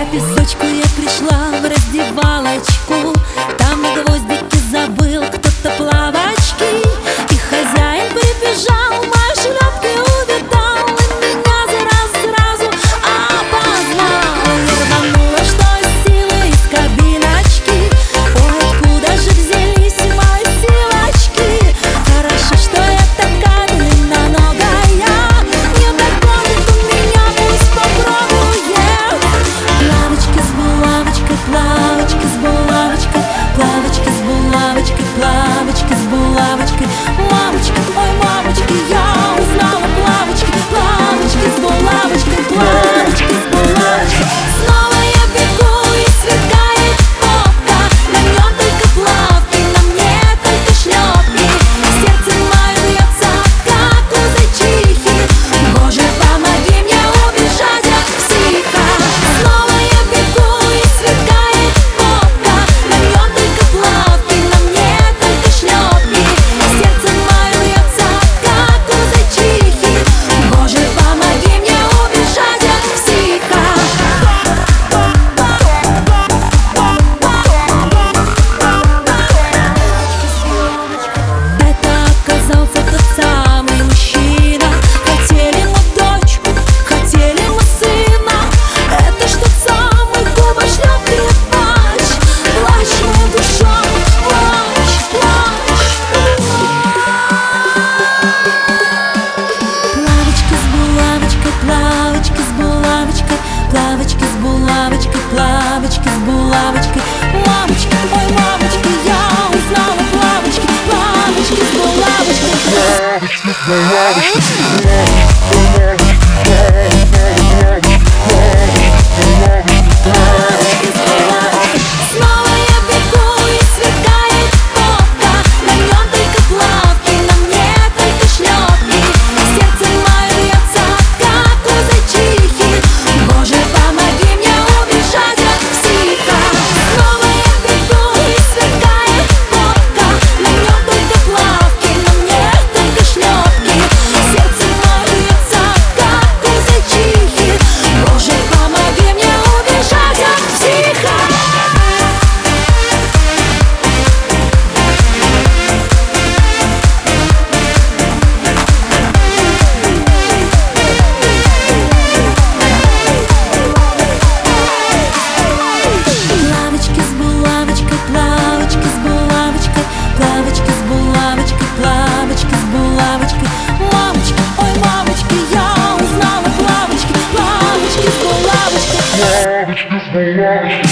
песочку я пришла в раздевалочку. Там на гвоздике забыл кто-то плавочки. И хозяин прибежал, мои шлепки увидал, и меня сразу опознал. Я рванула, что из силы, из кабиночки. Ой, откуда же взялись мои силочки? Хорошо, что я такая длинноногая, не догонит он меня, пусть попробует. Плавочки с булавочкой, плавочки с булавочкой, плавочки с булавочкой, плавочки с булавочкой. Мамочка, ой, мамочки, я узнала плавочки, плавочки с булавочкой, плавочки с булавочкой. Снова я бегу, и сверкает попка, на нем только плавки, на мне только шлепки. Сердце мое бьется, как у зайчихи. Боже, помоги мне убежать от психа. Снова я бегу, и сверкает попка, на нем только плавки, на мне только шлепки. Сердце мое бьется, как у зайчихи. Боже, помоги мне убежать от психа. Это оказался тот самый мужчина. Хотели мы дочку, хотели мы сына. Это ж тот самый губа шлепки плач. Плачь, моя душа, плачь, плачь. Плавочки с булавочкой, плавочки с булавочкой, плавочки с булавочкой, плавочки с булавочкой. Мамочки, ой, мамочки, я узнала плавочки, плавочки с булавочкой. Плавочки с булавочкой. Снова я бегу, и сверкает попка, на нем только плавки, на мне только шлепки. Сердце мое бьется, как у зайчихи. Боже, помоги мне убежать от психа. Снова я бегу, и сверкает попка, на нем только плавки, на мне только шлепки. Сердце мое бьется, как у зайчихи. Боже, помоги мне убежать от психа. Плавочки с булавочкой, плавочки с булавочкой, плавочки с булавочкой, плавочки с булавочкой. Мамочки, ой, мамочки, я узнала плавочки, плавочки с булавочкой. Плавочки с булавочкой.